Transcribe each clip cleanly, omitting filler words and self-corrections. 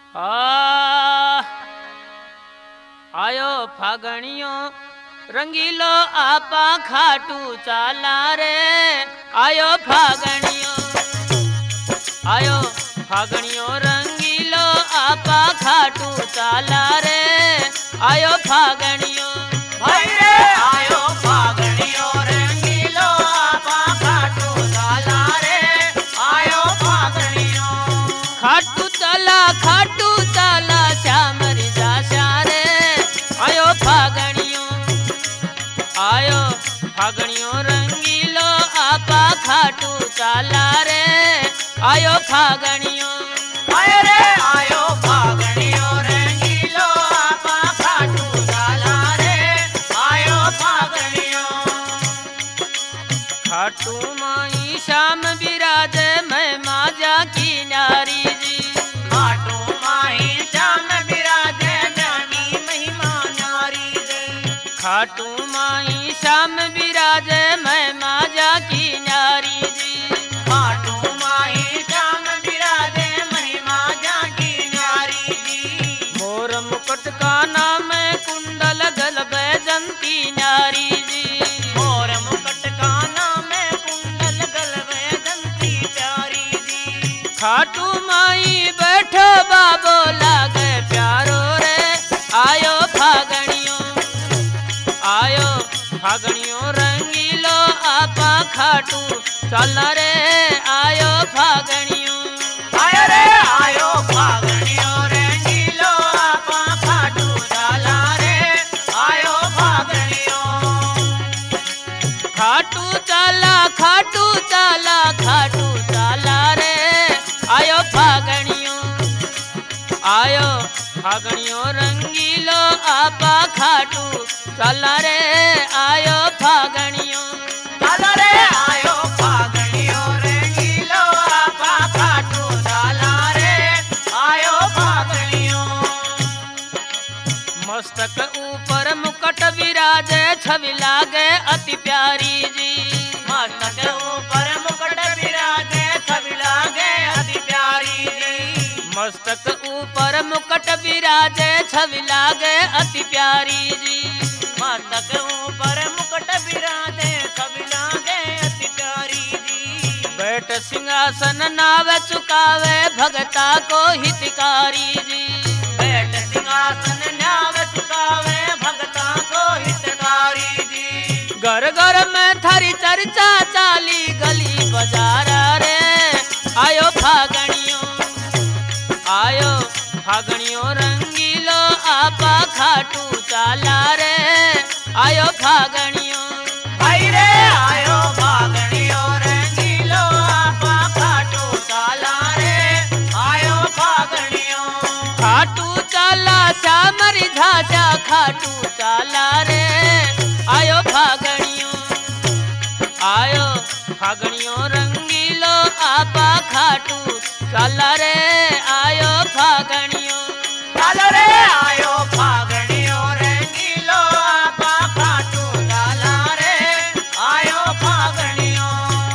आ आयो फागणियो रंगीलो आपा खाटू चाला रे। आयो फागणियो रंगीलो आपा खाटू चाला रे। आयो फागणियो भाई रे आयो फागणियो रंगीलो आपा खाटू चाला रे। आयो फागणियो खाटू चाला श्यामरी जाशा रे। आयो फागणियो रंगीलो आपा खाटू चाला रे। आयो फागणियो भाई रे आयो फागणियो रंगीलो आपा खाटू चाला रे। आयो फागणियो खाटू माई श्याम विराजे मैं माजा की नारी जी। खाटू माई श्याम विराजे जानी महिमा नारी जी। खाटू माई श्याम विराजे मैं माजा की नारी जी। खाटू माई श्याम विराजे महिमा जाकी नारी जी। मोर मुकुट का नाम कुंडल गल बैजंती नारी जी। मोर मुकुट का नाम कुंडल गलबे दंती प्यारी जी। खाटू माई बैठो बाबो लागे प्यारो रे। आयो फागणियो रंगीलो आपा खाटू चल रे। आयो फागणियो आयो रे आयो फागणियो रंगीलो आपा खाटू चाला रे। आयो फागणियो खाटू चाला रे। आयो फागणियो रंगीलो आपा खाटू चल रे। आयो फागणियो चाला रे। आयो फागणियो रंगीलो आपा खाटू चाला रे। आयो फागणियो मस्तक ऊपर मुकुट विराजे छवि लागे अति प्यारी जी। मस्तक ऊपर मुकुट विराजे छवि लागे अति प्यारी जी। मस्तक ऊपर मुकुट विराजे छवि लागे अति प्यारी जी। मस्तक ऊपर मुकुट विराजे छवि लागे अति प्यारी जी। बैठ सिंहासन नाव चुकावे भगता को हितकारी जी। बैठ सिंहासन न्याव चुकावे भगता को हितकारी जी। घर घर में थारी चर्चा चाली गली बाजार रे। आयो फागणियो रंगीलो आपा खाटू चाला रे। आयो फागणियो भाई रे आयो फागणियो रंगीलो आपा खाटू चाला रे। आयो फागणियो खाटू चाला श्यामरी झाजा खाटू चाला रे। आयो फागणियो रंगीलो आपा खाटू चाला रे। आयो फागणियो चाला रे। आयो फागणियो रंगीलो आपा खाटू चाला रे। आयो फागणियो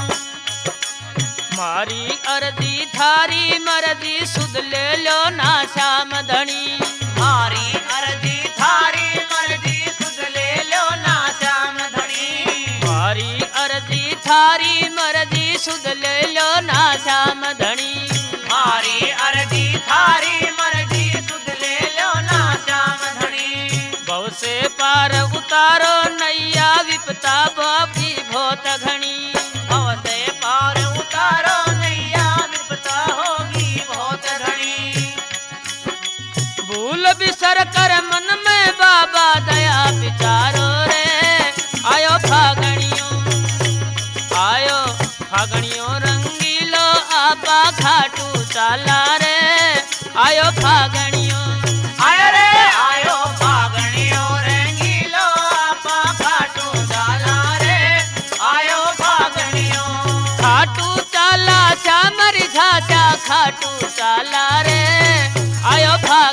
मारी अर्जी थारी मर्जी सुध ले लो ना श्याम धनी। मारी अर्जी थारी मर्जी सुध ले लो ना श्याम धनी। मारी अर्जी थारी मर्जी सुध ले लो ना श्याम धनी। मारी अर्जी थारी मर्जी सुध ले लो ना श्याम धनी। भव से पार उतारो नैया विपता बापी बहुत घनी। भव से पार उतारो नैया विपता होगी बहुत घनी। भूल बिसर कर मन में बाबा दया विचारो रे। आयो फागणियो रंगीलो आपा खाटू चाला रे। आयो फागणियो आयो रे आयो फागणियो रंगीलो आपा खाटू चाला रे। आयो फागणियो खाटू चाला श्यामरी झाजा खाटू चाला रे। आयो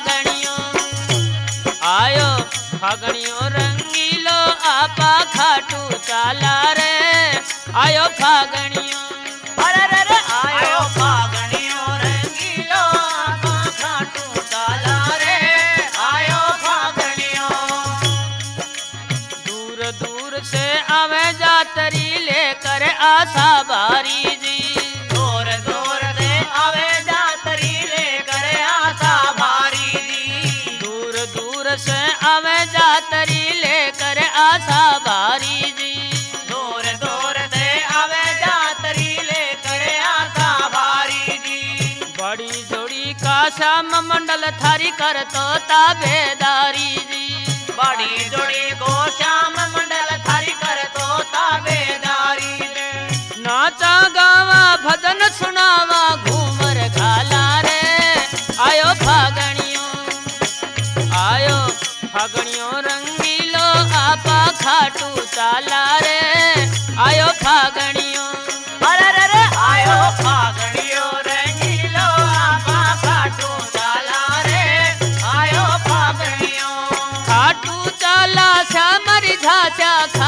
फागणियो रंगीलो आपा खाटू चाला रे। आयो फागणियो अरे रे आयो फागणियो रंगीलो आपा खाटू बाड़ी जोड़ी का श्याम मंडल थारी करतो ताबेदारी जी। बाड़ी जोड़ी को श्याम मंडल थारी कर तो ताबेदारी दे। नाचा गावा भजन सुनावा घूमर घाला रे आयो फागणियों रंगीलो आपा खाटू चाला रे आयो फागणियों। अरे रे रे आयो फागणियो रंगीलो आपा खाटू चाला रे आयो फागणियो। खाटू चाला श्यामर झाचा